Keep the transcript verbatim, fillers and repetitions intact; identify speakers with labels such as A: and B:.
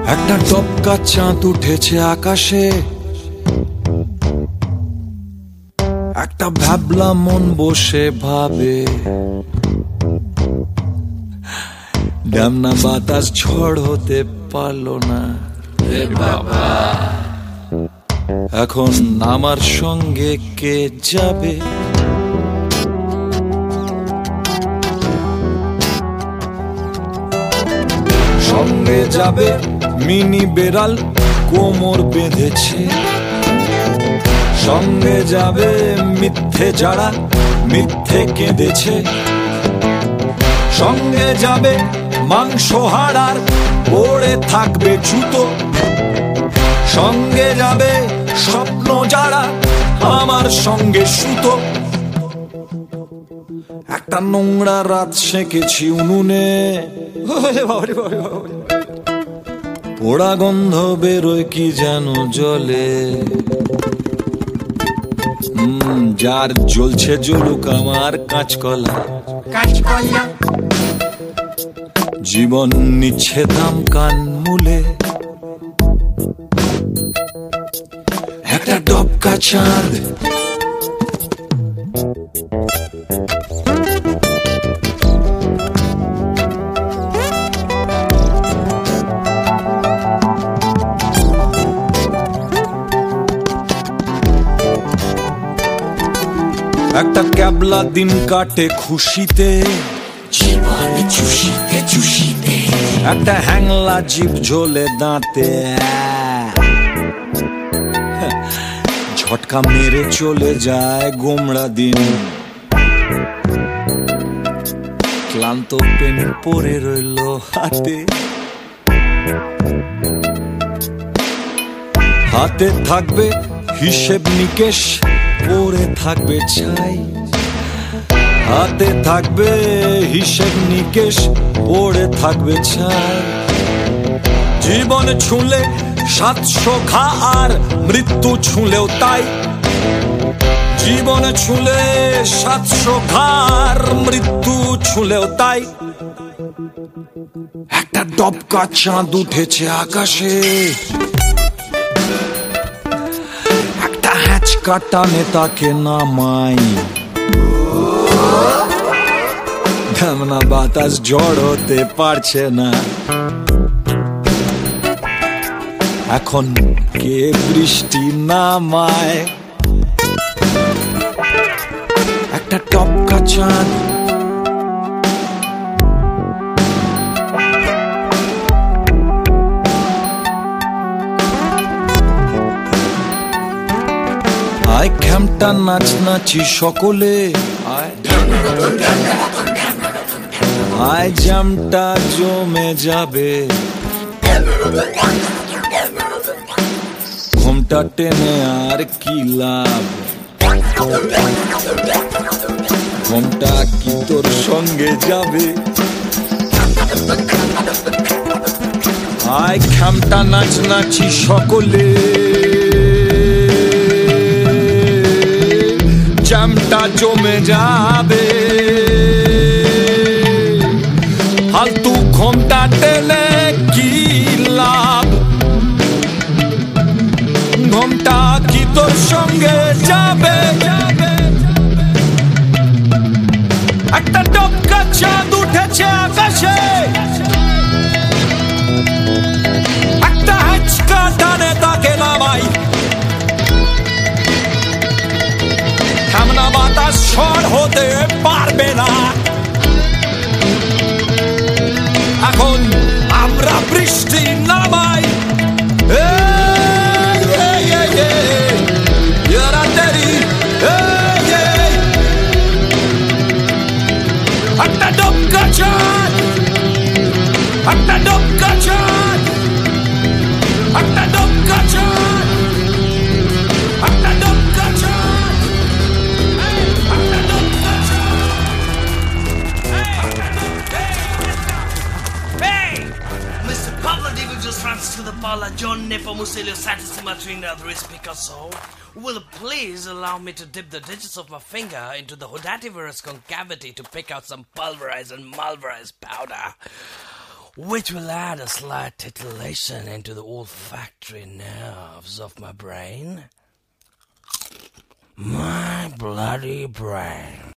A: একটা টপকা চাঁদ উঠেছে আকাশে, একটা ভাবলা মন বসে ভাবে, ডামনা বাতাস ঝড় হতে পারলো না রে বাবা। এখন আমার সঙ্গে কে যাবে? সঙ্গে যাবে মিনি বেড়াল কোমর বেঁধেছে, সঙ্গে যাবে মিথ্যে যারা মিথ্যে কেঁদেছে, সঙ্গে যাবে মাংস হাড়ার পড়ে থাকবে জুতো, সঙ্গে যাবে স্বপ্ন যারা আমার সঙ্গে সুতো। একটা নোংরা রাত সেঁকেছি উনুনে, পোড়া গন্ধ বেরোয় কি যেন জলে। হম যার জ্বলছে জ্বলুক আমার কাঁচকলা, কাঁচকলা জীবন নিচ্ছে দাম কান মূলে। একটা টপকা চাঁদ একটা ক্যাবলা দিন কাটে খুশিতে, জীবন চুষিতে চুষিতে, একটা হ্যাংলা জিভ ঝোলে দাঁতে, ঝটকা মেরে চলে যায় গোমড়া দিন। ক্লান্ত পেন পরে রইল হাতে, হাতে থাকবে হিসেব নিকেশ পরে থাকবে ছাই, হাতে থাকবে হিসেব নিকেশ পড়ে থাকবে ছাই। জীবন ছুঁলে সাতশো ঘা আর মৃত্যু ছুঁলেও তাই, জীবন ছুঁলে সাতশো ঘা আর মৃত্যু ছুঁলেও তাই। একটা টপকা চাঁদ উঠেছে আকাশে, একটা হ্যাঁচকা টানে তাকে নামাই, ধামনা বাতাস ঝড় হতে পারছে না। এখন কে বৃষ্টি নামায়? একটা টপকা চাঁদ আয় খ্যামটা নাচ নাচি সকলে, আয় জামটা জমে যাবে, ঘুমটা টেনে আর কি লাভ, ঘুমটা কি তোর সঙ্গে যাবে? আয় খ্যামটা নাচ নাচি সকলে, জামটা জমে যাবে, ফালতু ঘুমটা টেনে কি লাভ, ঘুমটা কি তোর সঙ্গে যাবে? একটা টপকা চাঁদ উঠেছে আকাশে, একটা হ্যাঁচকা টানে তাকে নামাই, ধামনা বাতাস ঝড় হতে পারবে না। এখন আমরা বৃষ্টি নামাই, একটা টপকা চাঁদ, একটা টপকা চাঁদ, একটা টপকা চাঁদ, একটা টপকা চাঁদ, একটা টপকা চাঁদ।
B: Hey! mister Pablo Diego just runs to the parlor. John Nepomuceno Satisima Trinidad Ruiz Picasso. Will please allow me to dip the digits of my finger into the hodativorous concavity to pick out some pulverized and mulverized powder. which will add a slight titillation into the olfactory nerves of my brain. My bloody brain.